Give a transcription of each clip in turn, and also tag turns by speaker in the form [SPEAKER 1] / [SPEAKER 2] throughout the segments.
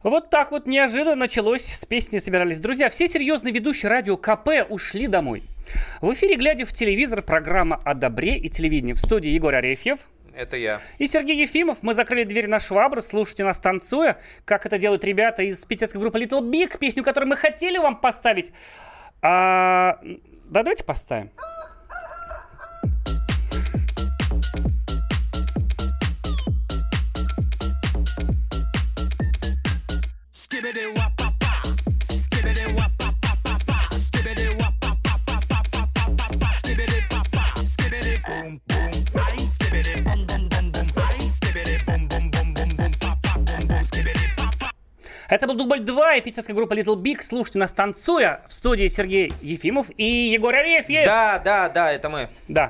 [SPEAKER 1] Вот так вот неожиданно началось, с песни собирались. Друзья, все серьезные ведущие радио КП ушли домой. В эфире, глядя в телевизор, программа о добре и телевидении. В студии Егор Арефьев.
[SPEAKER 2] Это я.
[SPEAKER 1] И Сергей Ефимов. Мы закрыли дверь на швабру. Слушайте нас танцуя, как это делают ребята из питерской группы Little Big. Песню, которую мы хотели вам поставить. Да, давайте поставим. Это был дубль 2 и питерская группа Little Big. Слушайте нас танцуя. В студии Сергей Ефимов и Егор Арефьев.
[SPEAKER 2] Да, это мы.
[SPEAKER 1] Да.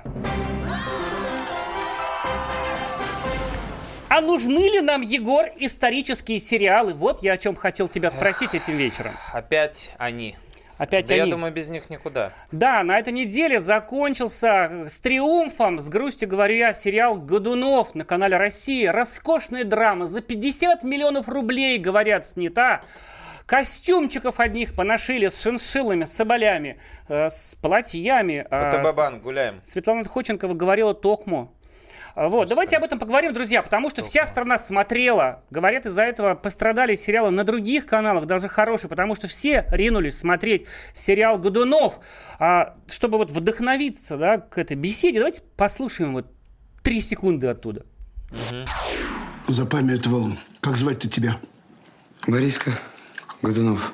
[SPEAKER 1] А нужны ли нам, Егор, исторические сериалы? Вот я о чем хотел тебя спросить этим вечером.
[SPEAKER 2] Опять они.
[SPEAKER 1] Опять
[SPEAKER 2] да
[SPEAKER 1] они.
[SPEAKER 2] Я думаю, без них никуда.
[SPEAKER 1] Да, на этой неделе закончился с триумфом, с грустью говорю я, сериал «Годунов» на канале «Россия». Роскошная драма, за 50 миллионов рублей, говорят, снята. Костюмчиков одних поношили с шиншиллами, с соболями, с платьями.
[SPEAKER 2] БТБ-банк, гуляем.
[SPEAKER 1] Светлана Ходченкова говорила токмо. Вот, давайте об этом поговорим, друзья, потому что вся страна смотрела. Говорят, из-за этого пострадали сериалы на других каналах, даже хорошие, потому что все ринулись смотреть сериал «Годунов». Чтобы вот вдохновиться, да, к этой беседе, давайте послушаем вот 3 секунды оттуда.
[SPEAKER 3] Запамятовал. Как звать-то тебя?
[SPEAKER 4] Бориска Годунов.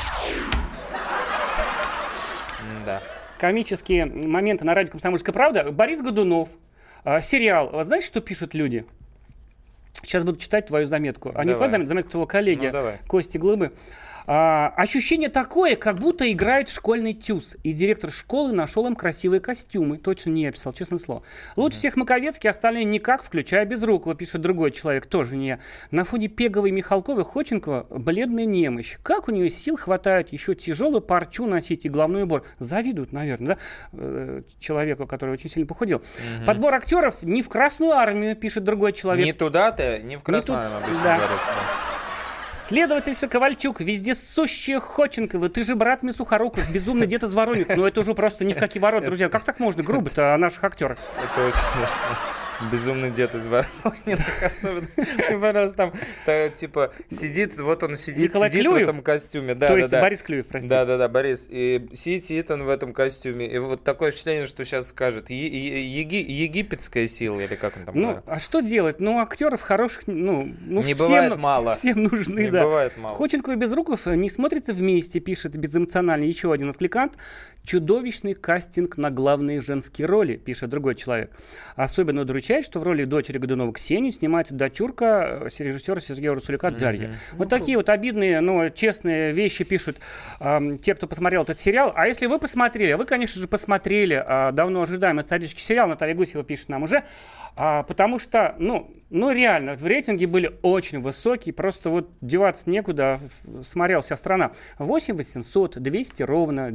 [SPEAKER 2] Да.
[SPEAKER 1] Комические моменты на радио «Комсомольская правда». Борис Годунов. Сериал. Знаете, что пишут люди? Сейчас буду читать твою заметку. Не твою заметку, заметку твоего коллеги Кости Глыбы. Ощущение такое, как будто играет школьный тюз. И директор школы нашел им красивые костюмы. Точно не я писал, честное слово. Лучше всех Маковецкий, остальные никак, включая Безрукова, пишет другой человек, тоже не я. На фоне Пеговой, Михалковой, Ходченкова бледная немощь. Как у нее сил хватает еще тяжелую парчу носить и головной убор? Завидуют, наверное, да? Человеку, который очень сильно похудел. Подбор актеров не в Красную армию, пишет другой человек.
[SPEAKER 2] Не туда-то, не в Красную армию обычно говорится.
[SPEAKER 1] Следовательша Ковальчук, вездесущая Ходченкова, ты же брат мне Сухоруков, безумный дед из Воронеж. Но это уже просто ни в какие ворота, друзья. Как так можно грубо-то о наших актерах?
[SPEAKER 2] Это очень смешно. Безумный дед из Воронеж. Особенно. Пожалуйста, там, типа, сидит, вот он сидит в этом костюме.
[SPEAKER 1] То есть Борис Клюев, простите.
[SPEAKER 2] Да, Борис. И сидит он в этом костюме. И вот такое впечатление, что сейчас скажет. Египетская сила, или как он там говорит.
[SPEAKER 1] А что делать? актеров хороших,
[SPEAKER 2] не бывает мало.
[SPEAKER 1] Всем нужны,
[SPEAKER 2] не бывает мало.
[SPEAKER 1] Ходченкова и Безруков не смотрятся вместе, пишет безэмоциональный еще один откликант. Чудовищный кастинг на главные женские роли, пишет другой человек. Особенно удручает, что в роли дочери Годунова Ксении снимается дочурка режиссера Сергея Русуляка Дарья. Вот такие вот обидные, но честные вещи пишут те, кто посмотрел этот сериал. А если вы посмотрели, вы, конечно же, посмотрели давно ожидаемый исторический сериал, Наталья Гусева пишет нам уже, потому что, реально, в рейтинге были очень высокие, просто вот деваться некуда, смотрела вся страна. 8 800 200 ровно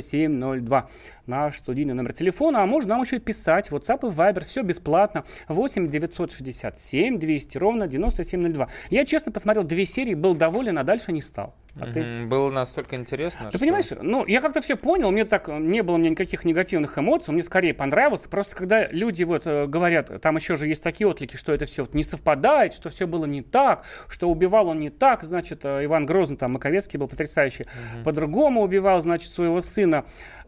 [SPEAKER 1] 9702. Наш студийный номер телефона, а можно нам еще и писать, WhatsApp и Viber, все бесплатно. 8 967 200 ровно 9702. Я, честно, посмотрел 2 серии, был доволен, а дальше не стал.
[SPEAKER 2] Было настолько интересно.
[SPEAKER 1] Ты понимаешь, я как-то все понял, не было никаких негативных эмоций, мне скорее понравилось. Просто когда люди говорят, там еще же есть такие отклики, что это все не совпадает, что все было не так, что убивал он не так, значит, Иван Грозный, там, Маковецкий был потрясающий, по-другому убивал, значит, своего сына,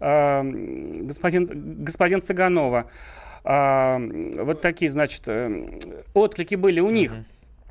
[SPEAKER 1] господин Цыганова. Вот такие, значит, отклики были у них.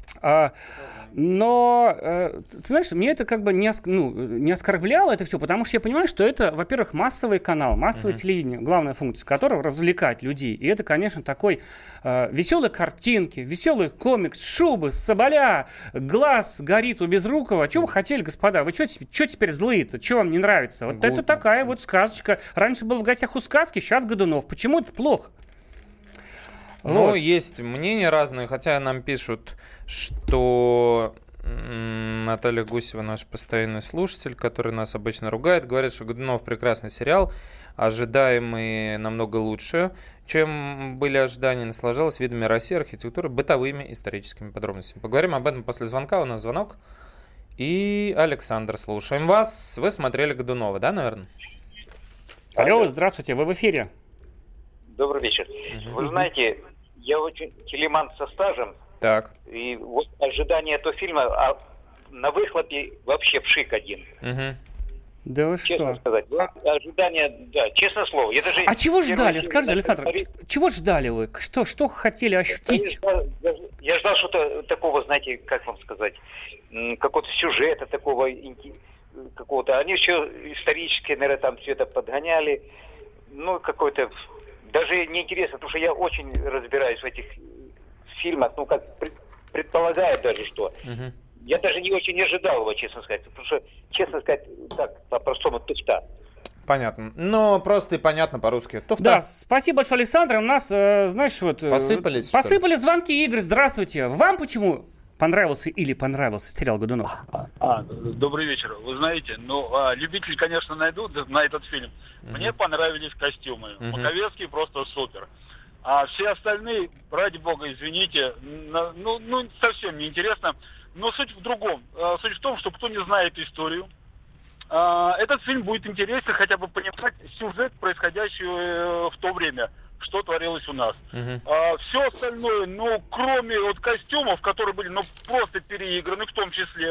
[SPEAKER 1] Но, ты знаешь, мне это как бы не оскорбляло это все, потому что я понимаю, что это, во-первых, массовый канал, массовое телевидение, главная функция которого развлекать людей. И это, конечно, такой веселые картинки, веселый комикс, шубы, соболя, глаз горит у Безрукова. Чего вы хотели, господа? Вы что теперь злые-то? Что вам не нравится? Вот это такая вот сказочка. Раньше был в гостях у сказки, сейчас Годунов. Почему это плохо?
[SPEAKER 2] Есть мнения разные, хотя нам пишут, что Наталья Гусева, наш постоянный слушатель, который нас обычно ругает, говорит, что Годунов прекрасный сериал, ожидаемый намного лучше, чем были ожидания, наслаждалась видами России, архитектуры, бытовыми историческими подробностями. Поговорим об этом после звонка. У нас звонок. И Александр, слушаем вас. Вы смотрели «Годунова», да, наверное?
[SPEAKER 1] Алло, здравствуйте, вы в эфире.
[SPEAKER 5] Добрый вечер. Вы знаете, я очень телеман со стажем.
[SPEAKER 2] Так.
[SPEAKER 5] И вот ожидание этого фильма на выхлопе вообще пшик один.
[SPEAKER 1] Да вы
[SPEAKER 5] честно
[SPEAKER 1] что?
[SPEAKER 5] сказать. Ожидание, да, честное слово. Я даже
[SPEAKER 1] чего ждали? Скажите, Александр, чего ждали вы? Что хотели ощутить?
[SPEAKER 5] Я ждал что-то такого, знаете, как вам сказать, какого-то сюжета такого какого-то. Они еще исторические, наверное, там все это подгоняли. Ну, какой-то... Даже неинтересно, потому что я очень разбираюсь в этих фильмах, ну, как предполагаю даже, что... Я даже не очень ожидал его, честно сказать. Потому что, честно сказать, так, по-простому, туфта.
[SPEAKER 2] Понятно. Но просто и понятно по-русски. Туфта.
[SPEAKER 1] Да, спасибо большое, Александр. У нас, знаешь, вот...
[SPEAKER 2] Посыпались
[SPEAKER 1] звонки, Игорь, здравствуйте. Вам почему понравился сериал «Годунов»?
[SPEAKER 6] Добрый вечер. Вы знаете, любители, конечно, найдут на этот фильм. Мне понравились костюмы. Маковецкий просто супер. А все остальные, ради бога, извините, совсем неинтересно. Но суть в другом. Суть в том, что кто не знает историю, этот фильм будет интересен хотя бы понимать сюжет, происходящий в то время, что творилось у нас. Все остальное, кроме вот костюмов, которые были просто переиграны, в том числе,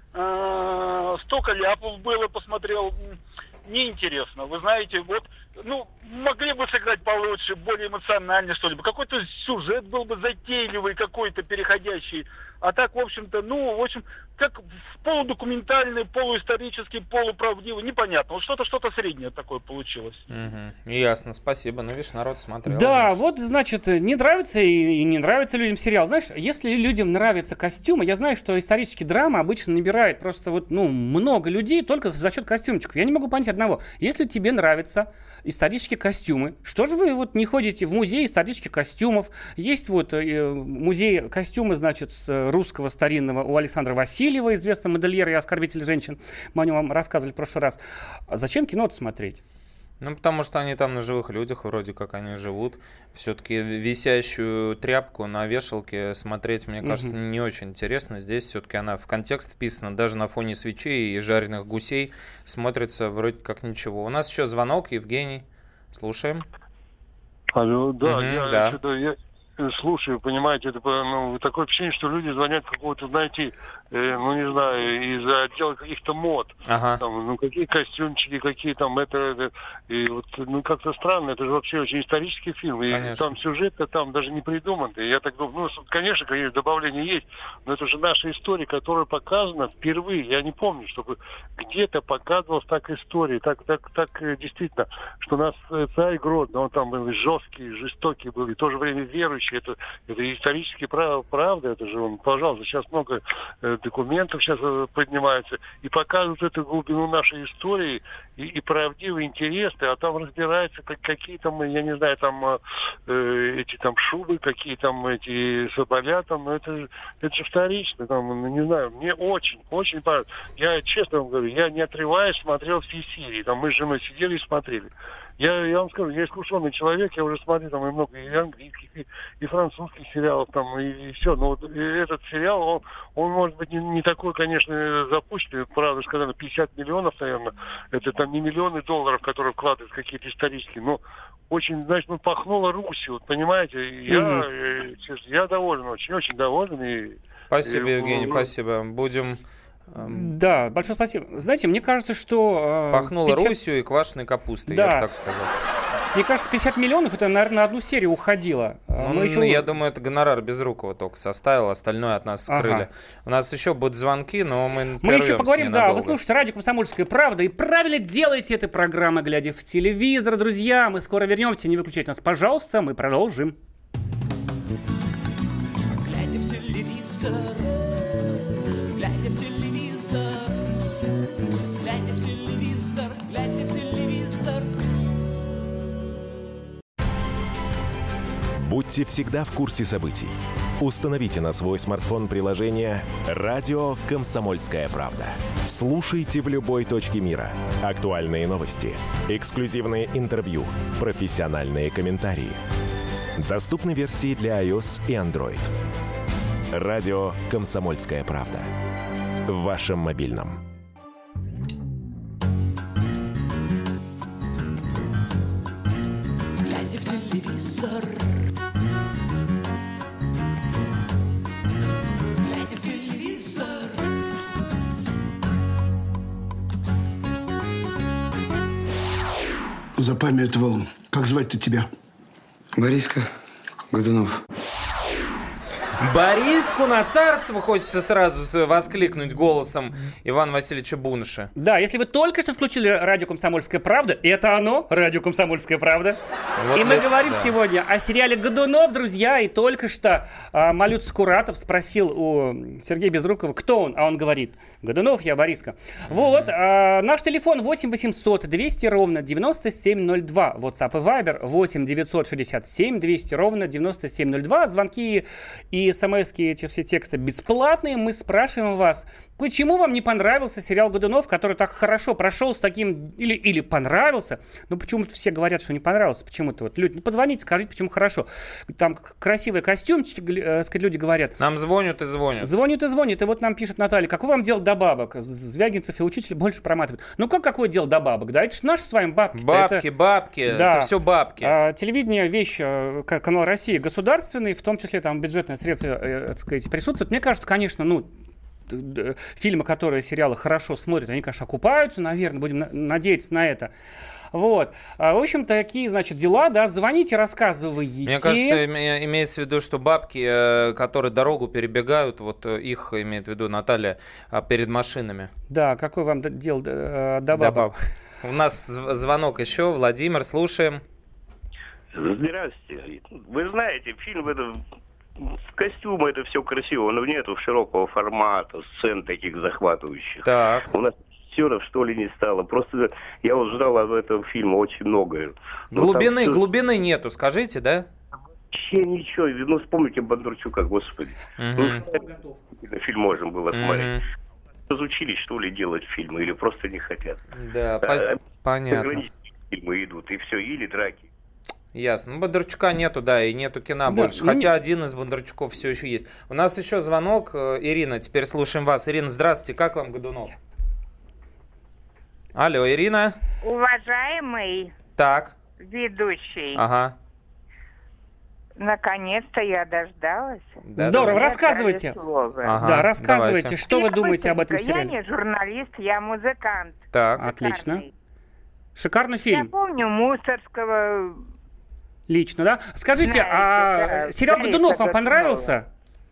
[SPEAKER 6] столько ляпов было, посмотрел, неинтересно. Вы знаете, могли бы сыграть получше, более эмоционально, что ли. Какой-то сюжет был бы затейливый, какой-то переходящий. А так, в общем-то, как полудокументальный, полуисторический, полуправдивый, непонятно. Вот что-то среднее такое получилось.
[SPEAKER 2] Ясно, спасибо. Видишь, народ смотрел.
[SPEAKER 1] Да, значит, не нравится и не нравится людям сериал. Знаешь, если людям нравятся костюмы, я знаю, что исторические драмы обычно набирают просто много людей только за счет костюмчиков. Я не могу понять одного. Если тебе нравятся исторические костюмы, что же вы не ходите в музей исторических костюмов? Есть музей костюмы, значит, русского старинного у Александра Васильева, известного модельера и оскорбителя женщин. Мы о нем вам рассказывали в прошлый раз. А зачем кино-то смотреть?
[SPEAKER 2] Потому что они там на живых людях, вроде как они живут. Все-таки висящую тряпку на вешалке смотреть, мне кажется, не очень интересно. Здесь все-таки она в контекст вписана, даже на фоне свечей и жареных гусей смотрится вроде как ничего. У нас еще звонок, Евгений. Слушаем.
[SPEAKER 7] Алло, да,
[SPEAKER 2] я
[SPEAKER 7] слушаю, понимаете, это такое впечатление, что люди звонят какого-то, знаете, из отдела каких-то мод. Там, какие костюмчики, какие там и как-то странно, это же вообще очень исторический фильм. И
[SPEAKER 2] конечно.
[SPEAKER 7] Там сюжет-то там даже не придуман. Я так думаю, конечно, добавление есть, но это же наша история, которая показана впервые. Я не помню, чтобы где-то показывалась так история, так действительно, что у нас царь Грозный, он там был жесткий, жестокий был, и в то же время верующий. Это исторически правда, это же он, пожалуйста, сейчас много документов сейчас поднимается и показывают эту глубину нашей истории и правдивые, интересные, а там разбираются какие там, я не знаю, там эти там шубы, какие там эти соболя, там, это же вторично, там, не знаю, мне очень понравилось. Я честно вам говорю, я не отрываясь смотрел все серии, там мы с женой сидели и смотрели. Я вам скажу, я искушенный человек, я уже смотрю там и много и английских, и французских сериалов, там, и все. Но этот сериал, он может быть не такой, конечно, запущенный, правда сказано, 50 миллионов, наверное, это там не миллионы долларов, которые вкладывают в какие-то исторические, но очень, значит, пахнуло Русью, понимаете, я доволен, очень доволен.
[SPEAKER 2] Спасибо, Евгений, спасибо. Будем...
[SPEAKER 1] Да, большое спасибо. Знаете, мне кажется, что...
[SPEAKER 2] Пахнуло Русью и квашеной капустой, я бы так сказал.
[SPEAKER 1] Мне кажется, 50 миллионов, это, наверное, на одну серию уходило.
[SPEAKER 2] Я думаю, это гонорар Безрукова только составил, остальное от нас скрыли. У нас еще будут звонки, но мы
[SPEAKER 1] еще поговорим, ненадолго. Вы слушаете радио «Комсомольская правда» и правильно делаете этой программы, глядя в телевизор, друзья. Мы скоро вернемся, не выключайте нас, пожалуйста, мы продолжим.
[SPEAKER 8] Глядя в телевизор,
[SPEAKER 9] Будьте всегда в курсе событий. Установите на свой смартфон приложение «Радио Комсомольская правда». Слушайте в любой точке мира. Актуальные новости, эксклюзивные интервью, профессиональные комментарии. Доступны версии для iOS и Android. «Радио Комсомольская правда». в вашем мобильном.
[SPEAKER 8] Глядя в телевизор, глядя в телевизор.
[SPEAKER 3] Запамятовал. Как звать-то тебя?
[SPEAKER 4] Бориска Годунов.
[SPEAKER 2] Бориску на царство хочется сразу воскликнуть голосом Ивана Васильевича Бунша.
[SPEAKER 1] Да, если вы только что включили радио «Комсомольская правда», это оно, радио «Комсомольская правда».
[SPEAKER 2] Вот
[SPEAKER 1] и мы
[SPEAKER 2] это,
[SPEAKER 1] говорим
[SPEAKER 2] да.
[SPEAKER 1] сегодня о сериале «Годунов», друзья. И только что Малют Скуратов спросил у Сергея Безрукова, кто он, а он говорит: Годунов, я Бориска. Вот, наш телефон 8 800 200 ровно 9702. WhatsApp и Viber 8 967 200 ровно 9702. Звонки и смс-ки, эти все тексты бесплатные. Мы спрашиваем вас, почему вам не понравился сериал «Годунов», который так хорошо прошел с таким... Или понравился. Но почему-то все говорят, что не понравился. Почему-то вот люди... позвоните, скажите, почему хорошо. Там красивые костюмчики, люди говорят.
[SPEAKER 2] Нам звонят и звонят.
[SPEAKER 1] Звонят и звонят. И вот нам пишет Наталья, какое вам дело до бабок? Звягинцев и учитель больше проматывают. Ну как какое дело до бабок? Да, это же наши с вами бабки.
[SPEAKER 2] Бабки,
[SPEAKER 1] да.
[SPEAKER 2] Это все бабки.
[SPEAKER 1] Телевидение, вещь, канал России государственный, в том числе там бюджетные средства, так сказать, присутствуют. Мне кажется, конечно, фильмы, которые сериалы хорошо смотрят, они, конечно, окупаются, наверное, будем надеяться на это. Вот. В общем, такие, значит, дела, да, звоните, рассказывайте.
[SPEAKER 2] Мне кажется, имеется в виду, что бабки, которые дорогу перебегают, вот их имеет в виду Наталья, перед машинами.
[SPEAKER 1] Да, какое вам дело до бабок?
[SPEAKER 2] У нас звонок еще. Владимир, слушаем.
[SPEAKER 10] Здравствуйте. Вы знаете, фильм это... Костюмы, это все красиво, но нету широкого формата, сцен таких захватывающих.
[SPEAKER 2] Так.
[SPEAKER 10] У нас актеров, что ли, не стало. Просто я вот ждал от этого фильма очень многое.
[SPEAKER 2] Глубины нету, скажите, да?
[SPEAKER 10] Вообще ничего. Ну, вспомните Бондарчука, господи. Фильм можно было смотреть. Разучились, что ли, делать фильмы, или просто не хотят.
[SPEAKER 2] Да, понятно.
[SPEAKER 10] Фильмы идут, и все, или драки.
[SPEAKER 2] Ясно. Ну, Бондарчука нету, да, и нету кино больше. Хотя один из Бондарчуков все еще есть. У нас еще звонок. Ирина, теперь слушаем вас. Ирина, здравствуйте. Как вам Годунов? Алло, Ирина.
[SPEAKER 11] Уважаемый ведущий.
[SPEAKER 2] Ага.
[SPEAKER 11] Наконец-то я дождалась.
[SPEAKER 1] Да, здорово, рассказывайте.
[SPEAKER 2] Ага,
[SPEAKER 1] да, рассказывайте,
[SPEAKER 2] давайте.
[SPEAKER 1] Что вы думаете об этом сериале?
[SPEAKER 11] Я не журналист, я музыкант.
[SPEAKER 2] Так.
[SPEAKER 1] Отлично. Шикарный фильм.
[SPEAKER 11] Я помню Мусорского.
[SPEAKER 1] Лично, да? Скажите, сериал «Годунов» вам понравился?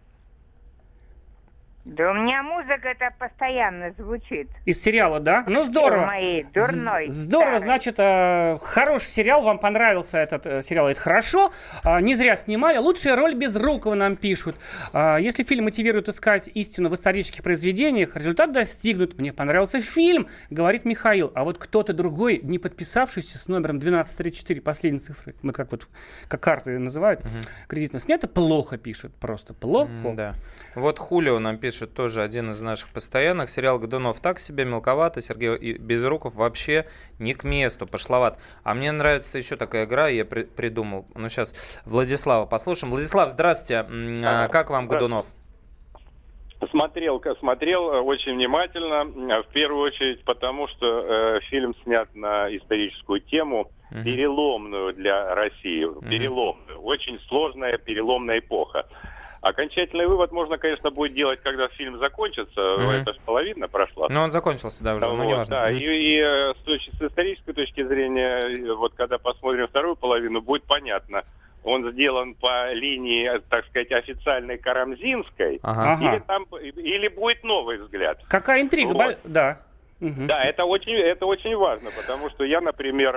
[SPEAKER 11] Да у меня музыка-то постоянно звучит.
[SPEAKER 1] Из сериала, да? Ну, здорово.
[SPEAKER 11] Моей дурной.
[SPEAKER 1] Здорово, значит, хороший сериал, вам понравился этот сериал, это хорошо. Не зря снимали. Лучшая роль Безрукова нам пишут. Если фильм мотивирует искать истину в исторических произведениях, результат достигнут. Мне понравился фильм, говорит Михаил. А вот кто-то другой, не подписавшийся с номером 1234, последние цифры, мы как карты называют, кредитно снято, плохо пишет, просто плохо.
[SPEAKER 2] Да. Вот Хулио нам пишет, тоже один из наших постоянных. Сериал «Годунов» так себе, мелковато. Сергей Безруков вообще не к месту, пошловат. А мне нравится еще такая игра, я придумал. Ну, сейчас Владислава послушаем. Владислав, здравствуйте. Как вам Годунов?
[SPEAKER 12] Смотрел очень внимательно. В первую очередь потому, что фильм снят на историческую тему, переломную для России. Переломную. Очень сложная переломная эпоха. Окончательный вывод можно, конечно, будет делать, когда фильм закончится. Это же половина прошла.
[SPEAKER 2] Ну, он закончился, да, уже,
[SPEAKER 12] вот,
[SPEAKER 2] ну, не важно.
[SPEAKER 12] Да, и с исторической точки зрения, вот когда посмотрим вторую половину, будет понятно. Он сделан по линии, так сказать, официальной Карамзинской, или будет новый взгляд.
[SPEAKER 1] Какая интрига, вот. Да.
[SPEAKER 12] Да, это очень важно, потому что я, например,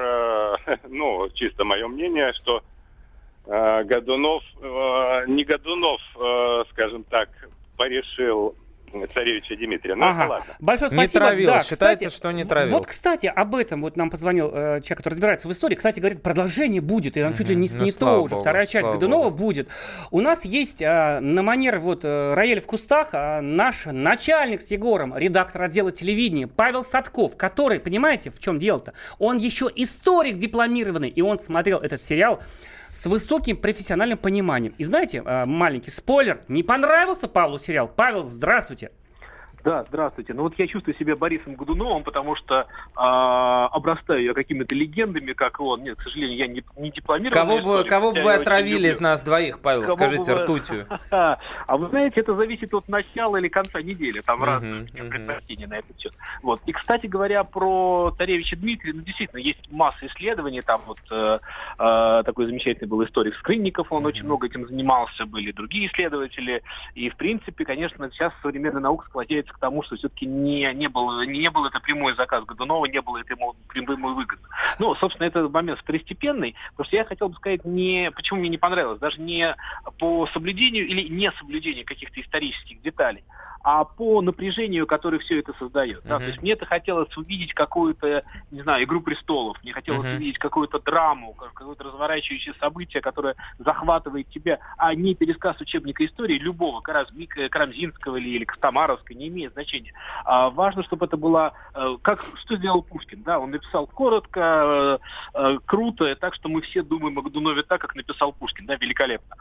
[SPEAKER 12] чисто мое мнение, что Годунов, не Годунов, скажем так, порешил царевича Дмитрия. Ну, ладно.
[SPEAKER 1] Большое спасибо.
[SPEAKER 2] Не травил,
[SPEAKER 1] да,
[SPEAKER 2] считается,
[SPEAKER 1] кстати,
[SPEAKER 2] что не травил.
[SPEAKER 1] Вот, кстати, об этом вот нам позвонил человек, который разбирается в истории. Кстати, говорит, продолжение будет, и нам чуть ли не то уже. Вторая часть Годунова будет. У нас есть на манер «Рояль в кустах» наш начальник с Егором, редактор отдела телевидения Павел Садков, который, понимаете, в чем дело-то? Он еще историк дипломированный, и он смотрел этот сериал с высоким профессиональным пониманием. И знаете, маленький спойлер, не понравился Павлу сериал? Павел, здравствуйте.
[SPEAKER 13] Да, здравствуйте. Ну вот я чувствую себя Борисом Годуновым, потому что обрастаю я какими-то легендами, как он. Нет, к сожалению, я не дипломированный.
[SPEAKER 2] Кого бы вы отравили из нас двоих, Павел, скажите, ртутью?
[SPEAKER 13] А вы знаете, это зависит от начала или конца недели. Там разные предпочтения на этот счет. Вот. И, кстати говоря, про царевича Дмитрия, действительно, есть масса исследований. Там вот такой замечательный был историк Скрынников, он очень много этим занимался, были другие исследователи. И, в принципе, конечно, сейчас современная наука склоняется к тому, что все-таки не был это прямой заказ Годунова, не было это ему прямой выгоды. Ну, собственно, этот момент второстепенный, потому что я хотел бы сказать, почему мне не понравилось, даже не по соблюдению или не соблюдению каких-то исторических деталей, а по напряжению, которое все это создает. Да? То есть мне-то хотелось увидеть какую-то, не знаю, «Игру престолов», мне хотелось увидеть какую-то драму, какое-то разворачивающее событие, которое захватывает тебя, а не пересказ учебника истории любого, Карамзинского или Костомаровского, не имеет значения. Важно, чтобы это было, что сделал Пушкин. Да? Он написал коротко, круто, так что мы все думаем о Годунове так, как написал Пушкин, да, великолепно.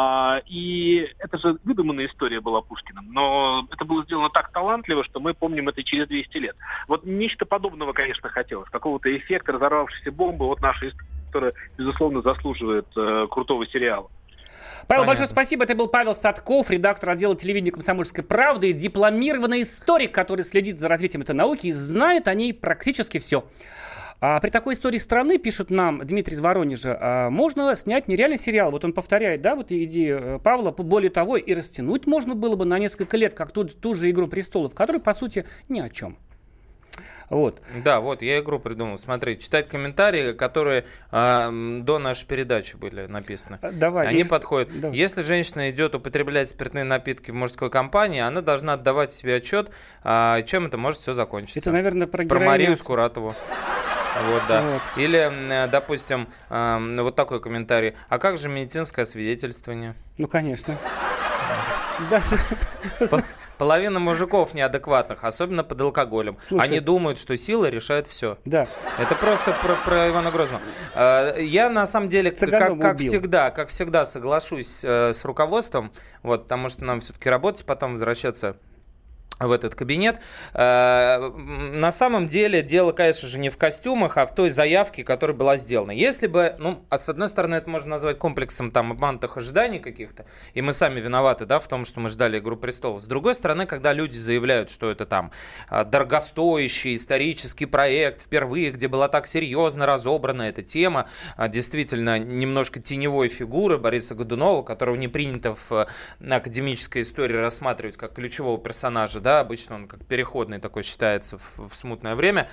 [SPEAKER 13] И это же выдуманная история была Пушкиным, но это было сделано так талантливо, что мы помним это через 200 лет. Вот нечто подобного, конечно, хотелось. Какого-то эффекта разорвавшейся бомбы от нашей истории, которая, безусловно, заслуживает крутого сериала.
[SPEAKER 1] Павел, большое спасибо. Это был Павел Садков, редактор отдела телевидения «Комсомольской правды», дипломированный историк, который следит за развитием этой науки и знает о ней практически все. А при такой истории страны, пишет нам Дмитрий из Воронежа, можно снять нереальный сериал. Вот он повторяет, да, вот идею Павла. Более того, и растянуть можно было бы на несколько лет, как ту же «Игру престолов», которая, по сути, ни о чем. Вот.
[SPEAKER 2] Да, вот, я игру придумал. Смотри, читать комментарии, которые до нашей передачи были написаны.
[SPEAKER 1] Давай.
[SPEAKER 2] Они подходят. Давай. Если женщина идет употреблять спиртные напитки в мужской компании, она должна отдавать себе отчет, чем это может все закончиться.
[SPEAKER 1] Это, наверное, про
[SPEAKER 2] Марию Скуратову. Вот, да. Вот. Или, допустим, вот такой комментарий. А как же медицинское свидетельствование?
[SPEAKER 1] Ну, конечно.
[SPEAKER 2] Половина мужиков неадекватных, особенно под алкоголем. Слушай, они думают, что сила решает все.
[SPEAKER 1] Да.
[SPEAKER 2] Это просто про Ивана Грозного. Я на самом деле, как всегда, соглашусь с руководством, вот, потому что нам все-таки работать, потом возвращаться в этот кабинет. На самом деле дело, конечно же, не в костюмах, а в той заявке, которая была сделана. Если бы, с одной стороны, это можно назвать комплексом обманутых ожиданий каких-то, и мы сами виноваты, да, в том, что мы ждали «Игру престолов». С другой стороны, когда люди заявляют, что это там дорогостоящий исторический проект, впервые, где была так серьезно разобрана эта тема, действительно немножко теневой фигуры Бориса Годунова, которого не принято в академической истории рассматривать как ключевого персонажа, да, обычно он как переходный такой считается в смутное время.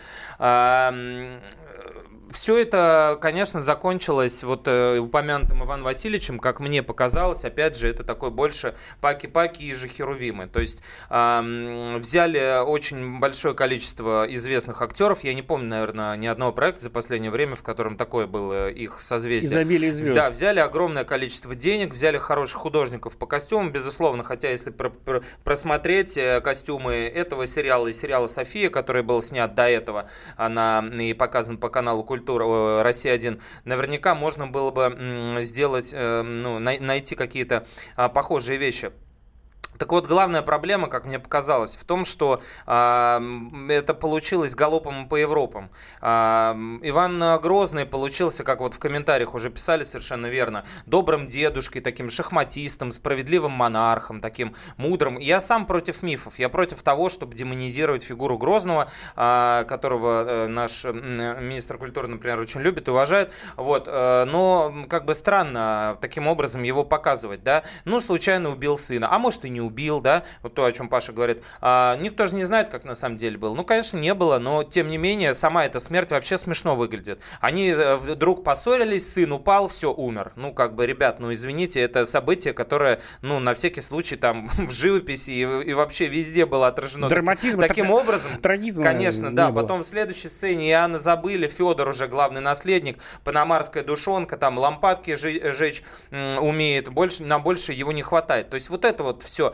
[SPEAKER 2] Все это, конечно, закончилось вот упомянутым Иваном Васильевичем, как мне показалось, опять же, это такой больше паки-паки и же херувимы. То есть взяли очень большое количество известных актеров, я не помню, наверное, ни одного проекта за последнее время, в котором такое было их созвездие.
[SPEAKER 1] Изобилие звезд.
[SPEAKER 2] Да, взяли огромное количество денег, взяли хороших художников по костюмам, безусловно, хотя если просмотреть костюмы этого сериала и сериала «София», который был снят до этого и показан по каналу «Культура», «Россия-1», наверняка можно было бы сделать, найти какие-то похожие вещи. Так вот, главная проблема, как мне показалось, в том, что это получилось галопом по Европам. Иван Грозный получился, как вот в комментариях уже писали совершенно верно, добрым дедушкой, таким шахматистом, справедливым монархом, таким мудрым. Я сам против мифов, я против того, чтобы демонизировать фигуру Грозного, которого наш министр культуры, например, очень любит и уважает. Вот. Но как бы странно таким образом его показывать, да? Случайно убил сына, а может и не убил, да, вот то, о чем Паша говорит. Никто же не знает, как на самом деле было. Конечно, не было, но тем не менее, сама эта смерть вообще смешно выглядит. Они вдруг поссорились, сын упал, все, умер. Ребят, извините, это событие, которое, на всякий случай, там, в живописи и вообще везде было отражено таким образом.
[SPEAKER 1] Трагизма,
[SPEAKER 2] конечно, да. Потом в следующей сцене Иоанна забыли, Федор уже главный наследник, панамарская душонка, там, лампадки жечь умеет, на больше его не хватает. То есть вот это вот все.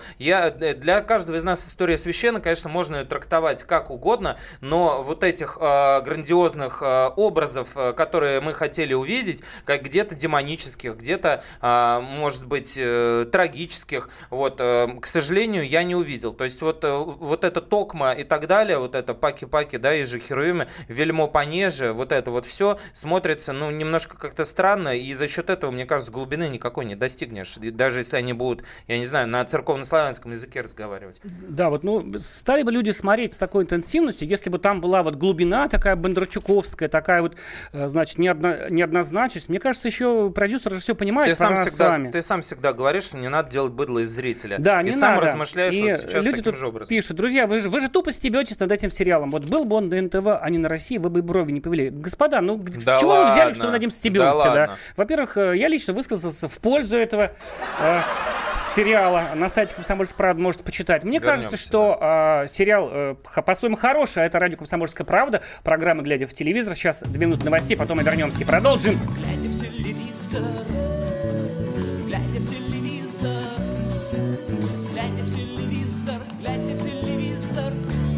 [SPEAKER 2] Для каждого из нас история священна, конечно, можно ее трактовать как угодно, но вот этих грандиозных образов, которые мы хотели увидеть, как где-то демонических, где-то, может быть, трагических, вот, к сожалению, я не увидел. То есть вот это Токма и так далее, вот это Паки-Паки, да, и же Херувимы, Вельмо Понеже, вот это вот все смотрится, ну, немножко как-то странно, и за счет этого, мне кажется, глубины никакой не достигнешь, даже если они будут, я не знаю, на церковно-славянском языке разговаривать.
[SPEAKER 1] Да, вот, ну, стали бы люди смотреть с такой интенсивностью, если бы там была вот глубина такая бондарчуковская, такая вот, значит, неоднозначность. Мне кажется, еще продюсер же все понимает.
[SPEAKER 2] Ты сам всегда говоришь, что не надо делать быдло из зрителя.
[SPEAKER 1] Да,
[SPEAKER 2] и сам размышляешь вот сейчас
[SPEAKER 1] люди
[SPEAKER 2] таким же образом.
[SPEAKER 1] Пишут: друзья, вы же тупо стебетесь над этим сериалом. Вот был бы он на НТВ, а не на России, вы бы и брови не повели. Господа, ну с чего вы взяли, что мы над ним стебемся? Да? Во-первых, я лично высказался в пользу этого сериала. На сайте «Комсомольской правды» можете почитать. Мне кажется, что сериал по-своему хороший, а это радио «Комсомольская правда», программа «Глядя в телевизор». Сейчас 2 минуты новостей, потом мы вернемся и продолжим.
[SPEAKER 8] Глядя в телевизор, глядя в телевизор, глядя в телевизор, глядя в телевизор.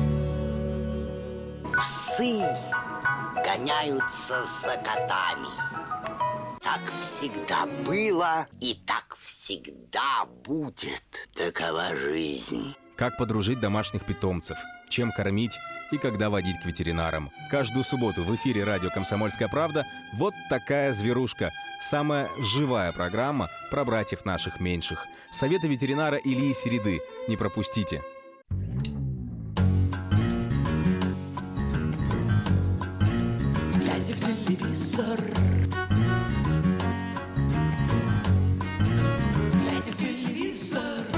[SPEAKER 14] Псы гоняются за котами. Так всегда было и так всегда будет. Такова жизнь.
[SPEAKER 15] Как подружить домашних питомцев, чем кормить и когда водить к ветеринарам. Каждую субботу в эфире радио «Комсомольская правда» вот такая зверушка. Самая живая программа про братьев наших меньших. Советы ветеринара Ильи Середы. Не пропустите.
[SPEAKER 8] Глядя в телевизор, глядя в телевизор.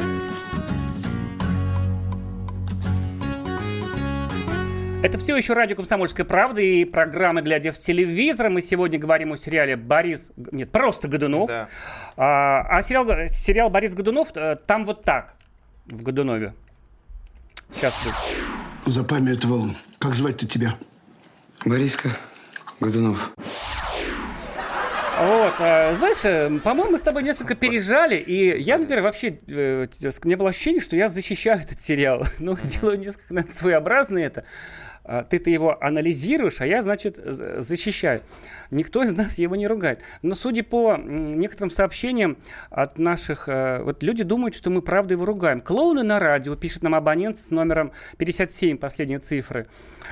[SPEAKER 1] Это все еще радио «Комсомольская правда» и программа «Глядя в телевизор». Мы сегодня говорим о сериале просто Годунов.
[SPEAKER 2] Да.
[SPEAKER 1] А сериал «Борис Годунов» там вот так, в Годунове. Сейчас.
[SPEAKER 3] Запамятовал. Как звать-то тебя?
[SPEAKER 4] Бориска Годунов.
[SPEAKER 1] Вот, знаешь, по-моему, мы с тобой несколько пережали, и я, например, вообще, у меня было ощущение, что я защищаю этот сериал. Ну, делаю несколько, наверное, своеобразно это. Ты его анализируешь, а я, значит, защищаю. Никто из нас его не ругает. Но судя по некоторым сообщениям от наших... Вот люди думают, что мы правда его ругаем. Клоуны на радио, пишет нам абонент с номером 57, последние цифры.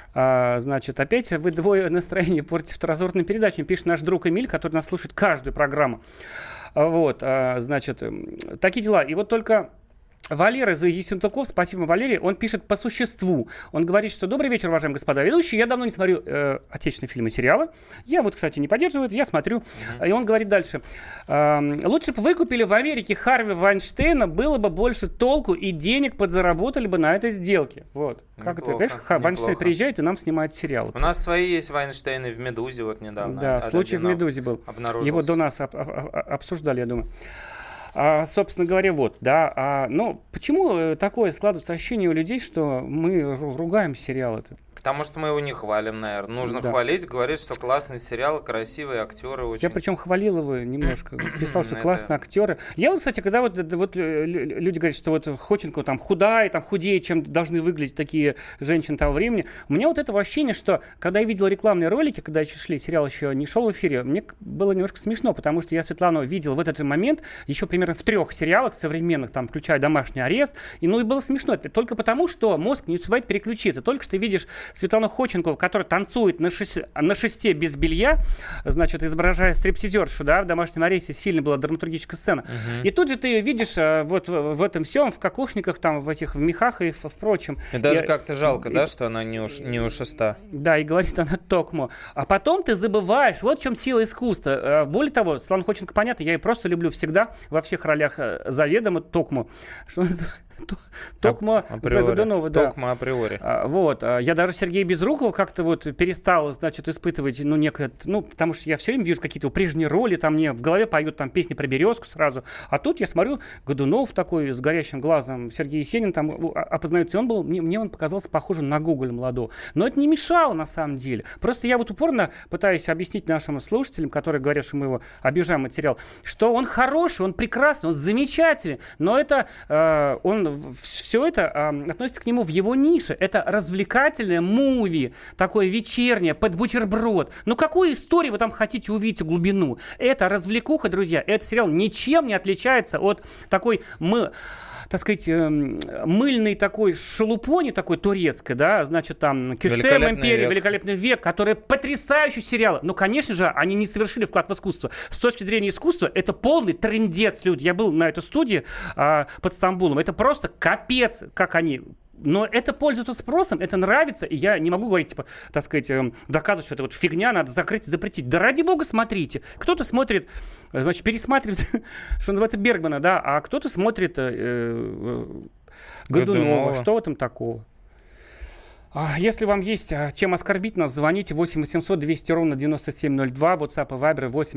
[SPEAKER 1] Значит, опять вы двое настроение портите второсортной передачей, пишет наш друг Эмиль, который нас слушает каждую программу. Вот, значит, такие дела. И вот только... Валера из Ессентуков, спасибо, Валерий, он пишет по существу. Он говорит, что добрый вечер, уважаемые господа ведущие. Я давно не смотрю отечественные фильмы и сериалы. Я вот, кстати, не поддерживаю это, я смотрю. И он говорит дальше. Лучше бы выкупили в Америке Харви Вайнштейна, было бы больше толку и денег подзаработали бы на этой сделке. Вот. Как это, понимаешь, Вайнштейн приезжает и нам снимает сериалы.
[SPEAKER 2] У нас свои есть Вайнштейны в «Медузе» вот недавно.
[SPEAKER 1] Да, случай в «Медузе» был. Его до нас обсуждали, я думаю. Собственно говоря, вот, да. Но почему такое складывается ощущение у людей, что мы ругаем сериал это?
[SPEAKER 2] Потому что мы его не хвалим, наверное. Нужно хвалить, говорить, что классный сериал, красивые актеры очень.
[SPEAKER 1] Я причем хвалил его немножко, писал, что классные актеры. Я вот, кстати, когда вот люди говорят, что вот Ходченкова там худая, там худее, чем должны выглядеть такие женщины того времени, у меня вот это ощущение, что когда я видел рекламные ролики, когда еще шли, сериал еще не шел в эфире, мне было немножко смешно, потому что я Светлану видел в этот же момент еще примерно в 3 сериалах современных, там, включая «Домашний арест», и было смешно. Это только потому, что мозг не успевает переключиться. Только что ты видишь Светлану Ходченкову, которая танцует на шесте без белья, значит, изображая стриптизершу, да, в «Домашнем аресте» сильно была драматургическая сцена. И тут же ты ее видишь вот в этом всем, в кокошниках, там, в мехах и впрочем.
[SPEAKER 2] И даже как-то жалко, да, что она не у шеста.
[SPEAKER 1] Да, и говорит она Токмо. А потом ты забываешь, вот в чем сила искусства. Более того, Светлана Ходченко, понятно, я ее просто люблю всегда, во всех ролях заведомо Токмо. Что Токмо за Годунова, да.
[SPEAKER 2] Токмо априори.
[SPEAKER 1] Вот, я даже Сергея Безрукова как-то вот перестал, значит, испытывать, потому что я все время вижу какие-то прежние роли, там мне в голове поют там песни про березку сразу, а тут я смотрю, Годунов такой с горящим глазом, Сергей Есенин там опознается, и он был, мне он показался похожим на Гоголя молодого. Но это не мешало на самом деле. Просто я вот упорно пытаюсь объяснить нашим слушателям, которые говорят, что мы его обижаем материал, что он хороший, он прекрасный, он замечательный, но это все это относится к нему в его нише. Это развлекательное муви, такое вечернее, под бутерброд. Ну какую историю вы там хотите увидеть в глубину? Это развлекуха, друзья. Этот сериал ничем не отличается от такой так сказать, мыльной такой шелупони, такой турецкой, да, значит, там, Кюсем империя, Великолепный век, которые потрясающие сериалы. Но, конечно же, они не совершили вклад в искусство. С точки зрения искусства, это полный трындец, люди. Я был на этой студии под Стамбулом. Это просто капец, как они... Но это пользуется спросом, это нравится, и я не могу говорить, типа, так сказать, доказывать, что это вот фигня, надо закрыть, запретить. Да ради бога смотрите. Кто-то смотрит, значит, пересматривает, что называется, Бергмана, да, а кто-то смотрит Годунова. Что в этом такого? Если вам есть чем оскорбить нас, звоните 8 800 200 ровно 9702, WhatsApp и Viber 8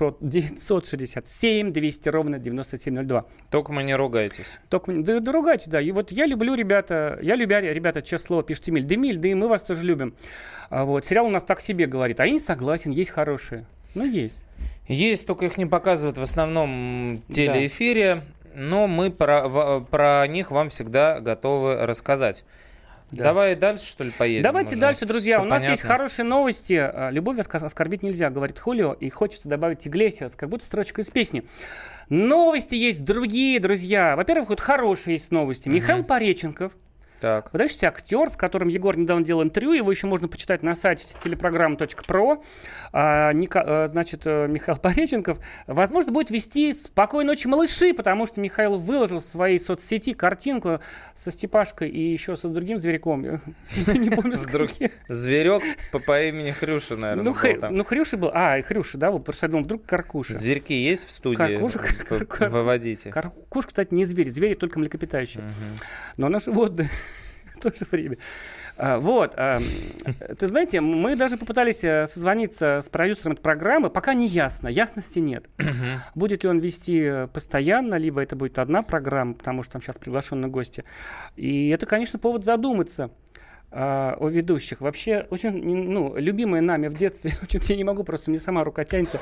[SPEAKER 1] 967 200 ровно 9702.
[SPEAKER 2] Только мы не ругайтесь.
[SPEAKER 1] Да ругайте, да. И вот я люблю, ребята, честное слово, пишет Эмиль. Да, Эмиль, да и мы вас тоже любим. Вот, сериал у нас так себе говорит. А я не согласен, есть хорошие. Ну, есть.
[SPEAKER 2] Есть, только их не показывают в основном телеэфире, но мы про них вам всегда готовы рассказать. Да. Давай дальше, что ли, поедем?
[SPEAKER 1] Давайте дальше, друзья. У нас есть хорошие новости. Любовь оскорбить нельзя, говорит Хулио. И хочется добавить Иглесиас, как будто строчка из песни. Новости есть другие, друзья. Во-первых, вот хорошие есть новости. Михаил Пореченков.
[SPEAKER 2] Так.
[SPEAKER 1] Выдающийся актер, с которым Егор недавно делал интервью, его еще можно почитать на сайте телепрограмма.про. Значит, Михаил Пореченков, возможно, будет вести «Спокойной ночи, малыши», потому что Михаил выложил в своей соцсети картинку со Степашкой и еще со другим зверяком. Не помню, с каким.
[SPEAKER 2] Зверек по имени Хрюша, наверное, был там.
[SPEAKER 1] Ну, Хрюша был. И Хрюша, да, вот просто думал, вдруг Каркуша.
[SPEAKER 2] Зверьки есть в студии? Выводите.
[SPEAKER 1] Каркуша, кстати, не зверь. Звери только млекопитающие. Но она животное. В то же время. Вот. Ты знаете, мы даже попытались созвониться с продюсером этой программы. Пока не ясно. Ясности нет. Будет ли он вести постоянно, либо это будет одна программа, потому что там сейчас приглашенные гости. И это, конечно, повод задуматься о ведущих. Вообще, очень любимая нами в детстве, я не могу, просто мне сама рука тянется.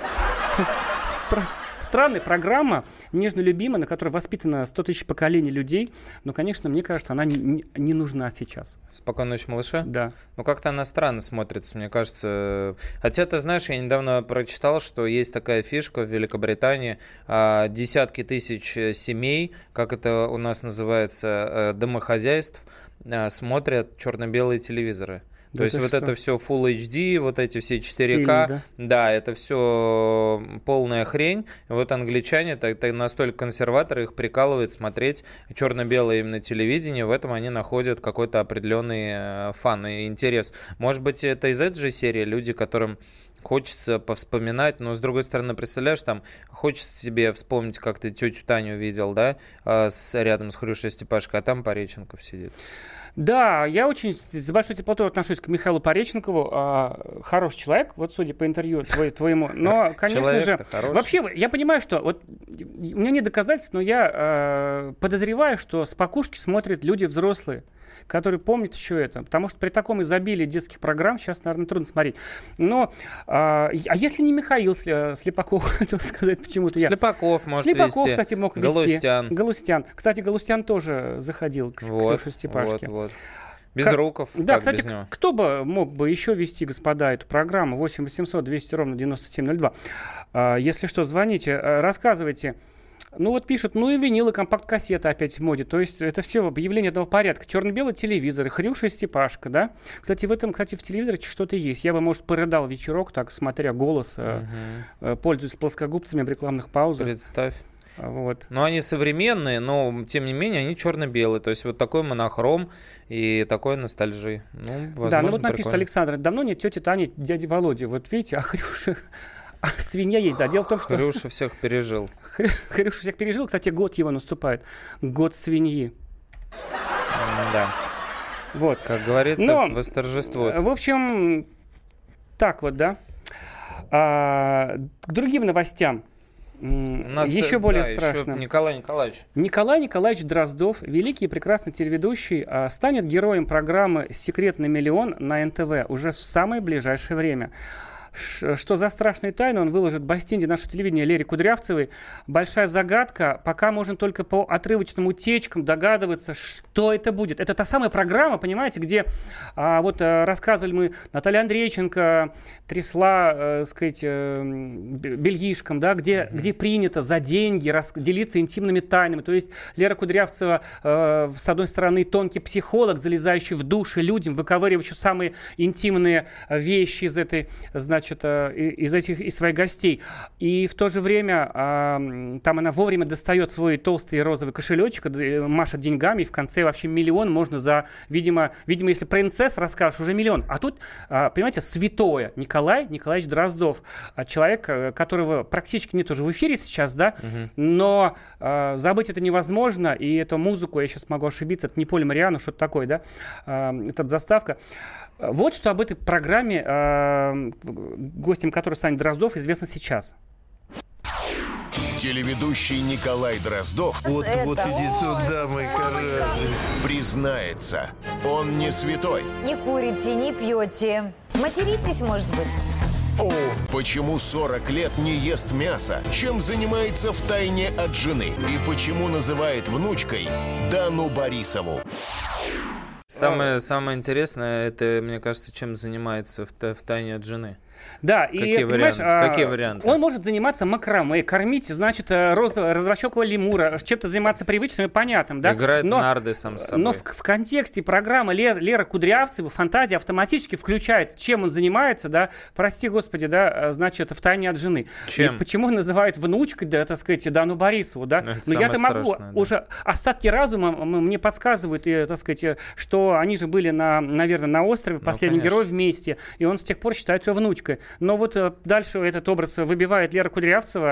[SPEAKER 1] Странная программа, нежно любимая, на которой воспитано 100 тысяч поколений людей. Но, конечно, мне кажется, она не нужна сейчас.
[SPEAKER 2] «Спокойной ночи, малыша»?
[SPEAKER 1] Да.
[SPEAKER 2] Ну, как-то она странно смотрится, мне кажется. Хотя, ты знаешь, я недавно прочитал, что есть такая фишка в Великобритании. Десятки тысяч семей, как это у нас называется, домохозяйств, смотрят черно-белые телевизоры. То есть вот это все Full HD, вот эти все 4К, да, это все полная хрень. И вот англичане настолько консерваторы, их прикалывает смотреть черно-белое именно телевидение, в этом они находят какой-то определенный фан и интерес. Может быть, это из этой же серии люди, которым хочется повспоминать, но с другой стороны, представляешь, там хочется себе вспомнить, как ты тетю Таню видел, да, рядом с Хрюшей Степашкой, а там Пореченков сидит.
[SPEAKER 1] Да, я очень с большой теплотой отношусь к Михаилу Пореченкову. Хороший человек, вот судя по интервью твоему. Но, конечно же, вообще, я понимаю, что вот у меня нет доказательств, но я подозреваю, что с покушки смотрят люди взрослые, которые помнят еще это. Потому что при таком изобилии детских программ сейчас, наверное, трудно смотреть. Но, если не Михаил Слепаков, хотел сказать почему-то.
[SPEAKER 2] Слепаков может
[SPEAKER 1] Слепаков,
[SPEAKER 2] вести.
[SPEAKER 1] Кстати, мог вести. Галустян. Кстати, Галустян тоже заходил к Ксюше Степашке.
[SPEAKER 2] Вот. Безруков.
[SPEAKER 1] Да, кстати, кто бы мог бы еще вести, господа, эту программу? 8 800 200 ровно 9702. Если что, звоните, рассказывайте. Ну вот пишут, и винил, и компакт-кассета опять в моде. То есть это все объявление одного порядка. Черно-белый телевизор, Хрюша и Степашка, да? Кстати, в телевизоре что-то есть. Я бы, может, порыдал вечерок, так, смотря «Голос», пользуясь плоскогубцами в рекламных паузах.
[SPEAKER 2] Представь.
[SPEAKER 1] Вот.
[SPEAKER 2] Но они современные, но, тем не менее, они черно-белые. То есть вот такой монохром и такой ностальжи.
[SPEAKER 1] Возможно, вот напишет Александр, давно нет тети Тани, дяди Володи. Вот видите, а Хрюша... свинья есть, да. Дело в том, что...
[SPEAKER 2] Хрюша всех пережил.
[SPEAKER 1] Хрюша всех пережил. Кстати, год его наступает. Год свиньи.
[SPEAKER 2] Да.
[SPEAKER 1] Вот.
[SPEAKER 2] Как говорится, восторжествует.
[SPEAKER 1] В общем, так вот, да. К другим новостям. Еще более страшно.
[SPEAKER 2] Николай Николаевич.
[SPEAKER 1] Николай Николаевич Дроздов, великий и прекрасный телеведущий, станет героем программы «Секрет на миллион» на НТВ уже в самое ближайшее время. Что за страшные тайны он выложит Бастинде нашего телевидения Лере Кудрявцевой. Большая загадка. Пока можно только по отрывочным утечкам догадываться, что это будет. Это та самая программа, понимаете, где рассказывали мы, Наталья Андрейченко трясла, бельишком, да, где принято за деньги делиться интимными тайнами. То есть Лера Кудрявцева, с одной стороны, тонкий психолог, залезающий в души людям, выковыривающий самые интимные вещи из этой, из своих гостей. И в то же время там она вовремя достает свой толстый розовый кошелечек, машет деньгами, и в конце вообще миллион можно видимо, если про инцест расскажешь, уже миллион. А тут, понимаете, святое. Николай Николаевич Дроздов. Человек, которого практически нет уже в эфире сейчас, да, но забыть это невозможно, и эту музыку, я сейчас могу ошибиться, это не Поле Мариану, что-то такое, да, это заставка. Вот что об этой программе, гостем которой станет Дроздов, известно сейчас.
[SPEAKER 16] Телеведущий Николай Дроздов
[SPEAKER 17] Вот иди сюда, мой корабль.
[SPEAKER 16] признается, он не святой.
[SPEAKER 17] Не курите, не пьете. Материтесь, может быть?
[SPEAKER 16] Почему 40 лет не ест мясо? Чем занимается втайне от жены? И почему называет внучкой Дану Борисову?
[SPEAKER 2] Самое интересное, это, мне кажется, чем занимается втайне от жены.
[SPEAKER 1] Да,
[SPEAKER 2] Какие варианты?
[SPEAKER 1] Он может заниматься макраме, кормить, розовощекого лемура, чем-то заниматься привычным и понятным, да?
[SPEAKER 2] Играет в нарды сам с собой.
[SPEAKER 1] Но в контексте программы Лера Кудрявцева фантазия автоматически включает, чем он занимается, да? Прости господи, да, втайне от жены.
[SPEAKER 2] Чем?
[SPEAKER 1] И почему называют внучкой, да, так сказать, Дану Борисову, да? Но я-то могу, уже остатки разума мне подсказывают, что они же были, наверное, на острове, последний герой вместе, и он с тех пор считает ее внучкой. Но вот дальше этот образ выбивает Лера Кудрявцева,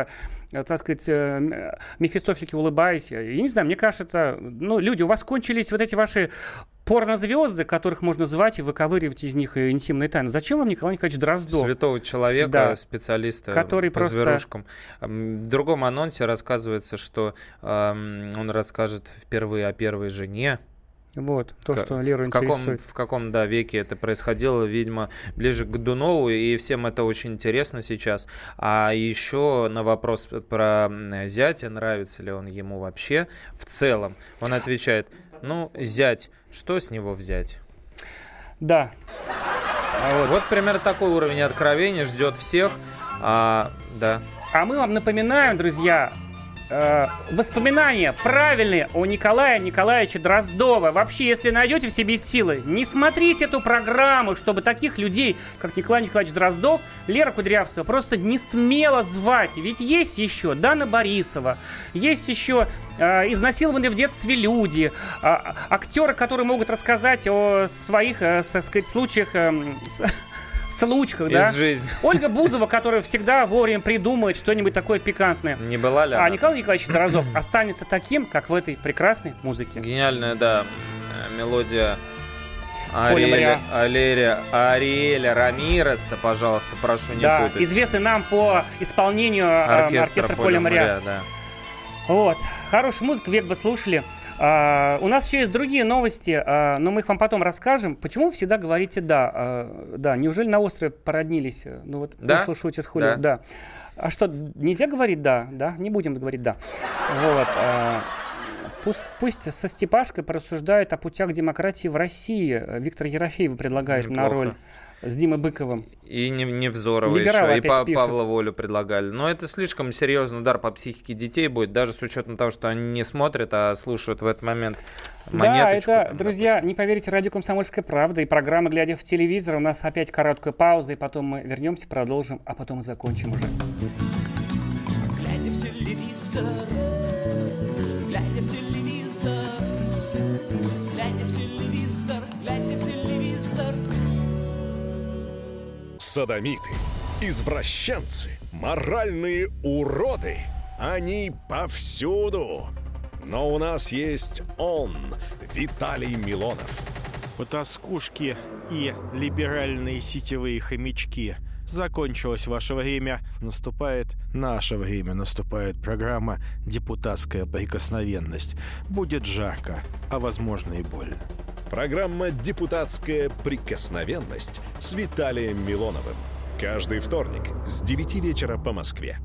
[SPEAKER 1] Мефистофельки улыбаясь. Я не знаю, мне кажется, люди, у вас кончились вот эти ваши порнозвезды, которых можно звать и выковыривать из них интимные тайны. Зачем вам Николай Николаевич Дроздов?
[SPEAKER 2] Святого человека, да, специалиста
[SPEAKER 1] который
[SPEAKER 2] по зверушкам. В другом анонсе рассказывается, что он расскажет впервые о первой жене.
[SPEAKER 1] Вот, то, что Леру интересует.
[SPEAKER 2] В каком веке это происходило, видимо, ближе к Годунову, и всем это очень интересно сейчас. А еще на вопрос про зятя, нравится ли он ему вообще в целом, он отвечает, зять, что с него взять?
[SPEAKER 1] Да.
[SPEAKER 2] Вот примерно такой уровень откровения ждет всех. Да.
[SPEAKER 1] А мы вам напоминаем, друзья, воспоминания правильные о Николае Николаевиче Дроздове. Вообще, если найдете в себе силы, не смотрите эту программу, чтобы таких людей, как Николай Николаевич Дроздов, Лера Кудрявцева, просто не смело звать. Ведь есть еще Дана Борисова, есть еще изнасилованные в детстве люди, актеры, которые могут рассказать о своих, случаях... случках, да?
[SPEAKER 2] Из жизни.
[SPEAKER 1] Ольга Бузова, которая всегда вовремя придумает что-нибудь такое пикантное.
[SPEAKER 2] Не была ли она?
[SPEAKER 1] А Николай Николаевич Дроздов останется таким, как в этой прекрасной музыке.
[SPEAKER 2] Гениальная, да, мелодия Ариэля Рамиреса, пожалуйста, прошу не путать.
[SPEAKER 1] Известный нам по исполнению оркестра Поля Мариа.
[SPEAKER 2] Да.
[SPEAKER 1] Вот. Хорошая музыка, век бы слушали. У нас еще есть другие новости, но мы их вам потом расскажем. Почему вы всегда говорите «да»? Да, неужели на острове породнились?
[SPEAKER 2] Да?
[SPEAKER 1] Шутит Хулио. Да. А что, нельзя говорить «да»? Да? Не будем говорить «да». Вот. Пусть со Степашкой порассуждают о путях демократии в России. Виктор Ерофеев предлагает на роль с Димой Быковым.
[SPEAKER 2] И Невзорова еще, и Павла Волю предлагали. Но это слишком серьезный удар по психике детей будет, даже с учетом того, что они не смотрят, а слушают в этот момент монеточку.
[SPEAKER 1] Да, это, друзья, не поверите, радио «Комсомольская правда» и программа «Глядя в телевизор». У нас опять короткая пауза, и потом мы вернемся, продолжим, а потом закончим уже.
[SPEAKER 8] Глядя в телевизор, глядя в телевизор, глядя в телевизор, глядя в телевизор.
[SPEAKER 9] Содомиты, извращенцы, моральные уроды. Они повсюду. Но у нас есть он, Виталий Милонов.
[SPEAKER 18] Потаскушки и либеральные сетевые хомячки. Закончилось ваше время, наступает наше время, наступает программа «Депутатская прикосновенность». Будет жарко, а возможно и больно.
[SPEAKER 9] Программа «Депутатская прикосновенность» с Виталием Милоновым. Каждый вторник с 9 вечера по Москве.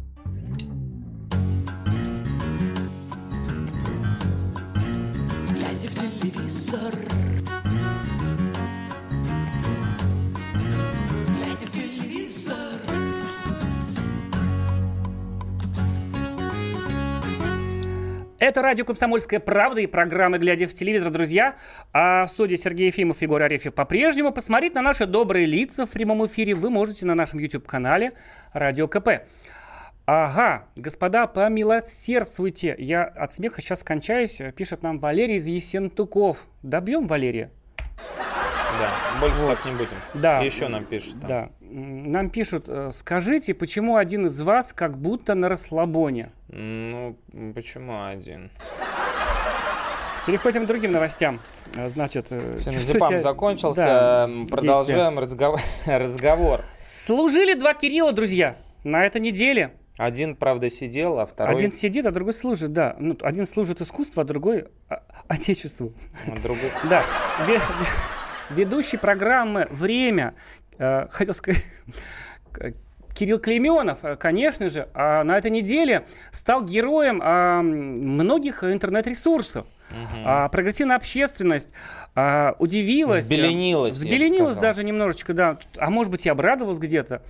[SPEAKER 8] Глядя в телевизор, глядя в телевизор.
[SPEAKER 1] Это радио «Комсомольская правда» и программа «Глядя в телевизор», друзья. А в студии Сергей Ефимов и Егор Арефьев по-прежнему. Посмотреть на наши добрые лица в прямом эфире вы можете на нашем YouTube-канале «Радио КП». Ага, господа, помилосердствуйте. Я от смеха сейчас скончаюсь, пишет нам Валерий из Ессентуков. Добьем Валерия?
[SPEAKER 2] Да, больше так не будем.
[SPEAKER 1] Да.
[SPEAKER 2] Еще нам пишут.
[SPEAKER 1] Да. Нам пишут, скажите, почему один из вас как будто на расслабоне?
[SPEAKER 2] Ну, почему один?
[SPEAKER 1] Переходим к другим новостям. Значит,
[SPEAKER 2] Зипам закончился, да, продолжаем разговор.
[SPEAKER 1] Служили два Кирилла, друзья, на этой неделе.
[SPEAKER 2] Один, правда, сидел, а второй...
[SPEAKER 1] Один сидит, а другой служит, да. Ну, один служит искусству, а другой отечеству.
[SPEAKER 2] А другой...
[SPEAKER 1] Да. Ведущий программы «Время», хотел сказать, Кирилл Клейменов, конечно же, на этой неделе стал героем многих интернет-ресурсов. Прогрессивная общественность удивилась. Взбеленилась даже немножечко, да. А может быть и обрадовалась где-то.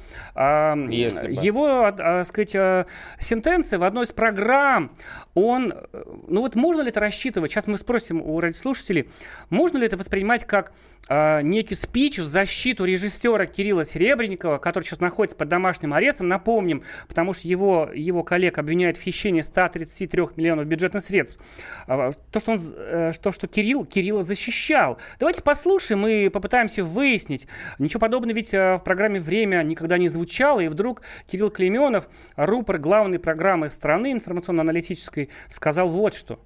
[SPEAKER 1] Его, сказать, сентенция в одной из программ, он... Ну вот можно ли это рассчитывать? Сейчас мы спросим у радиослушателей, можно ли это воспринимать как некий спич в защиту режиссера Кирилла Серебренникова, который сейчас находится под домашним арестом, напомним, потому что его коллег обвиняют в хищении 133 миллионов бюджетных средств. То, что Кирилла защищал. Давайте послушаем и попытаемся выяснить. Ничего подобного ведь в программе «Время» никогда не звучало, и вдруг Кирилл Клейменов, рупор главной программы страны информационно-аналитической, сказал вот что.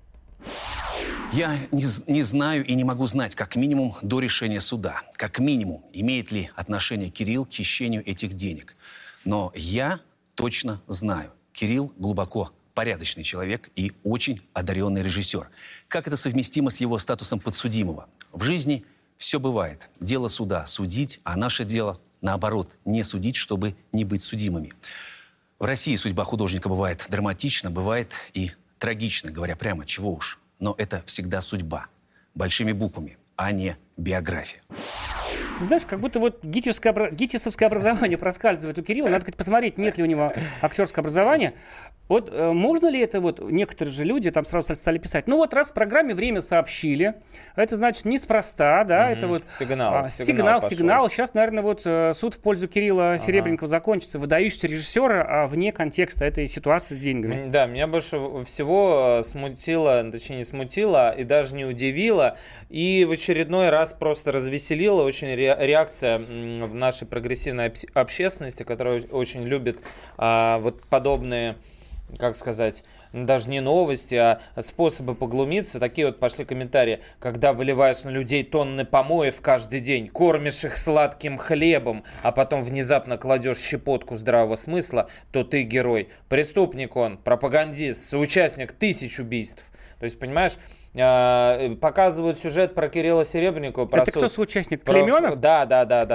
[SPEAKER 19] Я не знаю и не могу знать, как минимум, до решения суда, как минимум, имеет ли отношение Кирилл к хищению этих денег. Но я точно знаю, Кирилл глубоко порядочный человек и очень одаренный режиссер. Как это совместимо с его статусом подсудимого? В жизни все бывает. Дело суда – судить, а наше дело, наоборот, не судить, чтобы не быть судимыми. В России судьба художника бывает драматична, бывает и трагична, говоря прямо, чего уж. Но это всегда судьба. Большими буквами, а не биография.
[SPEAKER 1] Ты знаешь, как будто вот гитисовское образование проскальзывает у Кирилла. Надо посмотреть, нет ли у него актерского образования. Вот можно ли это, вот некоторые же люди там сразу стали писать, ну вот раз в программе «Время» сообщили, это значит неспроста, да, это вот
[SPEAKER 2] сигнал.
[SPEAKER 1] Сейчас, наверное, вот суд в пользу Кирилла Серебренникова закончится, выдающийся режиссера вне контекста этой ситуации с деньгами.
[SPEAKER 2] Да, меня больше всего смутило, точнее не смутило, и даже не удивило, и в очередной раз просто развеселила очень реакция нашей прогрессивной общественности, которая очень любит вот подобные, как сказать, даже не новости, а способы поглумиться. Такие вот пошли комментарии. Когда выливаешь на людей тонны помоев каждый день, кормишь их сладким хлебом, а потом внезапно кладешь щепотку здравого смысла, то ты герой. Преступник он, пропагандист, соучастник 1000 убийств. То есть, понимаешь, показывают сюжет про Кирилла Серебренникова.
[SPEAKER 1] Это кто соучастник? Клейменов?
[SPEAKER 2] Да.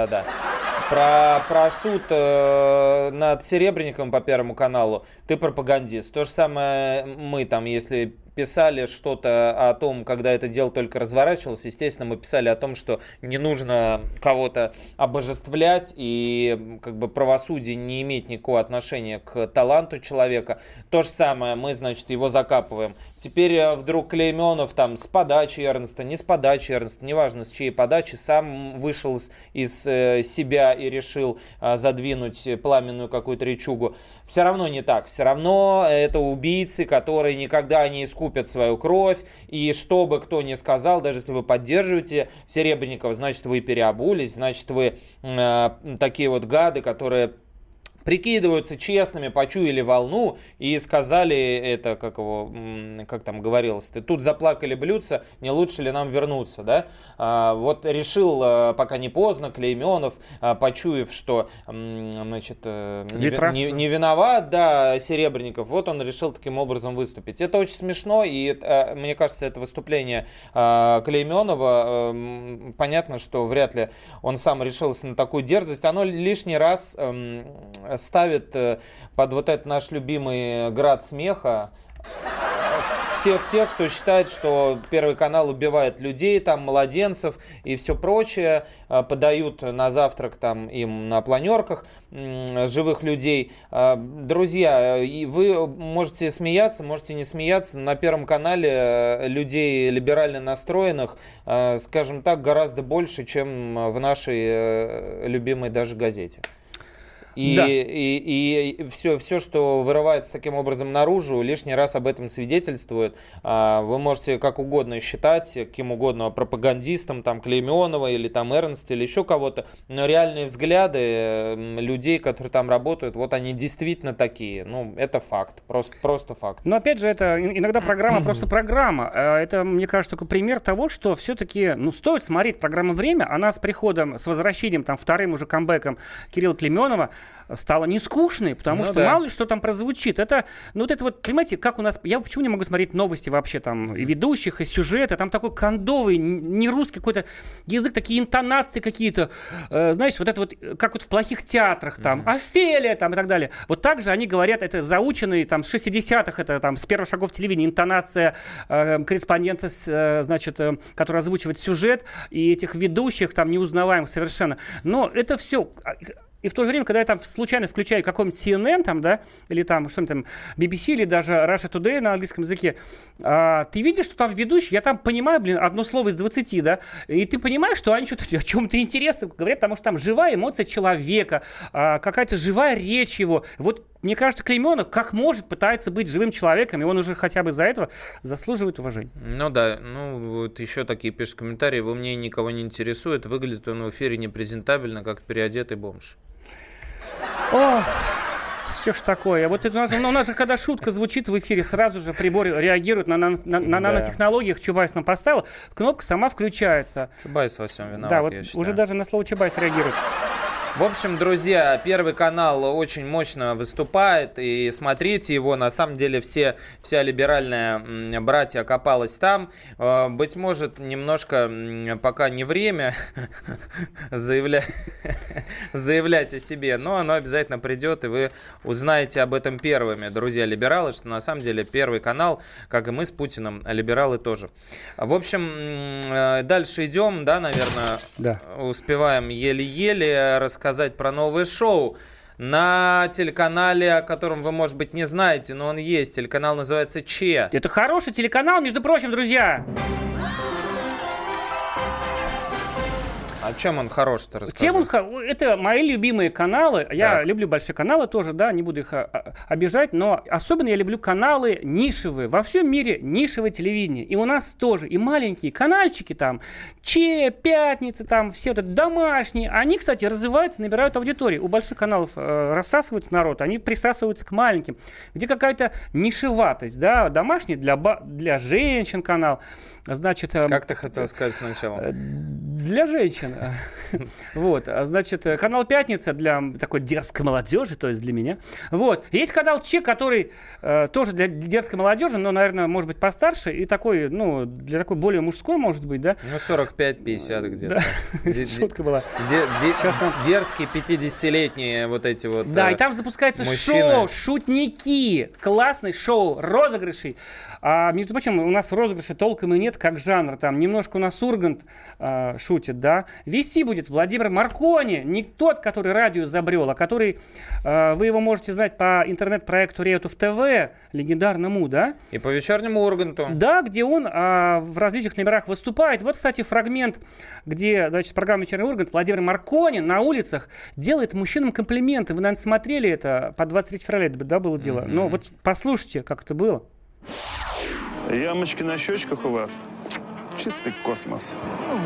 [SPEAKER 2] Про суд над Серебренниковым по Первому каналу. Ты пропагандист. То же самое мы там, если писали что-то о том, когда это дело только разворачивалось, естественно, мы писали о том, что не нужно кого-то обожествлять, и как бы правосудие не имеет никакого отношения к таланту человека. То же самое, мы, значит, его закапываем. Теперь вдруг Клейменов там с подачи Эрнста, не с подачи Эрнста, неважно с чьей подачи, сам вышел из себя и решил задвинуть пламенную какую-то речугу. Все равно не так. Все равно это убийцы, которые никогда не искупят свою кровь. И что бы кто ни сказал, даже если вы поддерживаете Серебренникова, значит вы переобулись, значит вы такие вот гады, которые прикидываются честными, почуяли волну и сказали это, как там говорилось, тут заплакали блюдца, не лучше ли нам вернуться, да? Вот решил, пока не поздно, Клейменов, почуяв, что, значит, не виноват, да, Серебренников, вот он решил таким образом выступить. Это очень смешно, и мне кажется, это выступление Клейменова, понятно, что вряд ли он сам решился на такую дерзость, оно лишний раз ставит под вот этот наш любимый град смеха всех тех, кто считает, что Первый канал убивает людей, там, младенцев и все прочее, подают на завтрак там им на планерках живых людей. Друзья, вы можете смеяться, можете не смеяться, но на Первом канале людей либерально настроенных, скажем так, гораздо больше, чем в нашей любимой даже газете. И все, что вырывается таким образом наружу, лишний раз об этом свидетельствует. Вы можете как угодно считать, каким угодно пропагандистом, там, Клейменова или там Эрнст или еще кого-то, но реальные взгляды людей, которые там работают, вот они действительно такие. Ну, это факт, просто факт.
[SPEAKER 1] Но опять же, это иногда программа просто программа. Это, мне кажется, только пример того, что все-таки, стоит смотреть программу «Время», она с приходом, с возвращением, там, вторым уже камбэком Кирилла Клейменова стала не скучной, потому что мало ли что там прозвучит. Это, понимаете, как у нас... Я почему не могу смотреть новости вообще там и ведущих, и сюжеты, там такой кондовый, не русский какой-то язык, такие интонации какие-то, знаешь, вот это вот, как вот в плохих театрах, там, Офелия, там, и так далее. Вот так же они говорят, это заученные, там, с 60-х, это там, с первых шагов телевидения, интонация корреспондента, значит, который озвучивает сюжет, и этих ведущих, там, неузнаваемых совершенно. Но это все... И в то же время, когда я там случайно включаю какой-нибудь CNN, там, да, или там что-нибудь там BBC, или даже Russia Today на английском языке, ты видишь, что там ведущий, я там понимаю, одно слово из 20, да, и ты понимаешь, что они что-то о чем-то интересном говорят, потому что там живая эмоция человека, какая-то живая речь его. Вот, мне кажется, Клейменов как может пытается быть живым человеком, и он уже хотя бы из-за этого заслуживает уважения.
[SPEAKER 2] Ну да, вот еще такие пишут комментарии, его мнение никого не интересует, выглядит он в эфире непрезентабельно, как переодетый бомж.
[SPEAKER 1] Ох, все ж такое. Вот это у нас же, когда шутка звучит в эфире, сразу же прибор реагирует на нанотехнологиях. Чубайс нам поставил, кнопка сама включается.
[SPEAKER 2] Чубайс во всем виноват,
[SPEAKER 1] да, вот уже даже на слово Чубайс реагирует.
[SPEAKER 2] В общем, друзья, Первый канал очень мощно выступает, и смотрите его. На самом деле вся либеральная братья окопалась там. Быть может, немножко пока не время заявлять о себе, но оно обязательно придет, и вы узнаете об этом первыми, друзья либералы, что на самом деле Первый канал, как и мы с Путиным, либералы тоже. В общем, дальше идем, да, наверное,
[SPEAKER 1] да.
[SPEAKER 2] Успеваем еле-еле рассказать про новое шоу на телеканале, о котором вы, может быть, не знаете, но он есть. Телеканал называется ЧЕ.
[SPEAKER 1] Это хороший телеканал, между прочим, друзья.
[SPEAKER 2] А чем он хорош-то, расскажи?
[SPEAKER 1] Это мои любимые каналы. Я люблю большие каналы тоже, да, не буду их обижать, но особенно я люблю каналы нишевые. Во всем мире нишевое телевидение. И у нас тоже. И маленькие канальчики там, ЧЕ, Пятница, там, все вот это домашние. Они, кстати, развиваются, набирают аудиторию. У больших каналов рассасывается народ, они присасываются к маленьким. Где какая-то нишеватость, да, домашний для женщин канал. Значит,
[SPEAKER 2] как ты хотел сказать сначала?
[SPEAKER 1] Для женщин. Вот, значит, канал «Пятница» для такой дерзкой молодежи, то есть для меня. Вот, есть канал ЧЕ, который тоже для дерзкой молодежи, но, наверное, может быть, постарше и такой, для такой более мужской, может быть, да?
[SPEAKER 2] 45-50 где-то.
[SPEAKER 1] Да. Шутка была.
[SPEAKER 2] Дерзкие 50-летние вот эти вот
[SPEAKER 1] да, и там запускается шоу, шутники, классный шоу, розыгрышей. Между прочим, у нас розыгрышей толком и нет, как жанр. Там немножко у нас Ургант шутит, да. Вести будет Владимир Маркони, не тот, который радио изобрел, а который, вы его можете знать по интернет-проекту Реутов ТВ, легендарному, да.
[SPEAKER 2] И по вечернему Урганту.
[SPEAKER 1] Да, где он в различных номерах выступает. Вот, кстати, фрагмент, где, значит, программа «Вечерний Ургант», Владимир Маркони на улицах делает мужчинам комплименты. Вы, наверное, смотрели это по 23 февраля, да, было дело. Но вот послушайте, как это было.
[SPEAKER 20] Ямочки на щечках у вас. Чистый космос.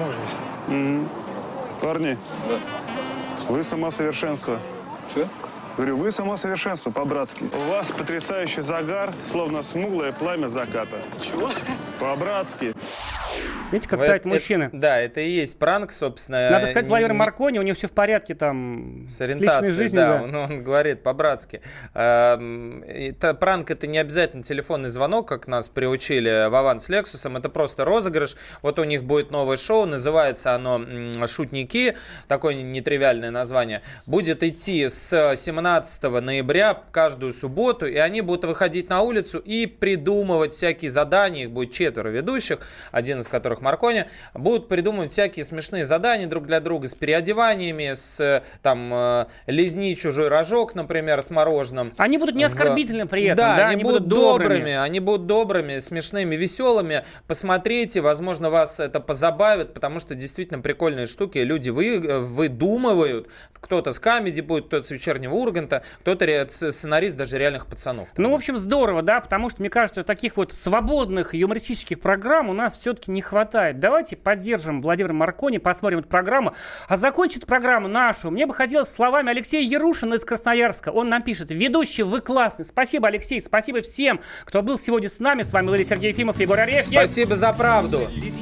[SPEAKER 21] Можно.
[SPEAKER 20] Парни, вы само совершенство.
[SPEAKER 21] Что?
[SPEAKER 20] Говорю, вы само совершенство, по-братски. У вас потрясающий загар, словно смуглое пламя заката. Чего? По-братски.
[SPEAKER 1] Видите, как тают мужчины.
[SPEAKER 2] Да, это и есть пранк, собственно.
[SPEAKER 1] Надо сказать, Владимир Маркони, у него все в порядке там
[SPEAKER 2] с личной жизнью. Да, он говорит по-братски. Пранк — это не обязательно телефонный звонок, как нас приучили в «Аванс» с Лексусом. Это просто розыгрыш. Вот у них будет новое шоу, называется оно «Шутники», такое нетривиальное название. Будет идти с 17 ноября каждую субботу, и они будут выходить на улицу и придумывать всякие задания. Их будет 4 ведущих, один из которых Маркони, будут придумывать всякие смешные задания друг для друга с переодеваниями, с там лизни чужой рожок, например, с мороженым.
[SPEAKER 1] Они будут не оскорбительны при этом,
[SPEAKER 2] да?
[SPEAKER 1] Они будут добрыми.
[SPEAKER 2] Они будут добрыми, смешными, веселыми. Посмотрите, возможно, вас это позабавит, потому что действительно прикольные штуки. Люди выдумывают. Кто-то с Камеди будет, кто-то с «Вечернего Урганта», кто-то сценарист даже «Реальных пацанов».
[SPEAKER 1] Ну, в общем, здорово, да, потому что, мне кажется, таких вот свободных юмористических программ у нас все-таки не хватает. Давайте поддержим Владимира Маркони, посмотрим эту программу. А закончит программу нашу мне бы хотелось словами Алексея Ярушина из Красноярска. Он нам пишет: ведущий, вы классный. Спасибо, Алексей, спасибо всем, кто был сегодня с нами. С вами были Сергей Ефимов и Егор Арефьев.
[SPEAKER 2] Спасибо за правду.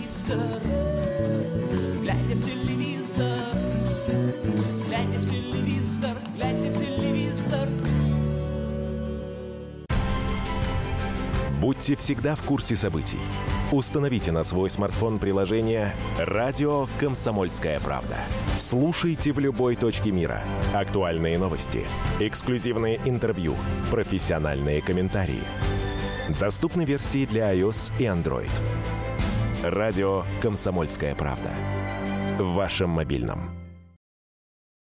[SPEAKER 9] Будьте всегда в курсе событий. Установите на свой смартфон приложение «Радио Комсомольская правда». Слушайте в любой точке мира. Актуальные новости, эксклюзивные интервью, профессиональные комментарии. Доступны версии для iOS и Android. «Радио Комсомольская правда». В вашем мобильном.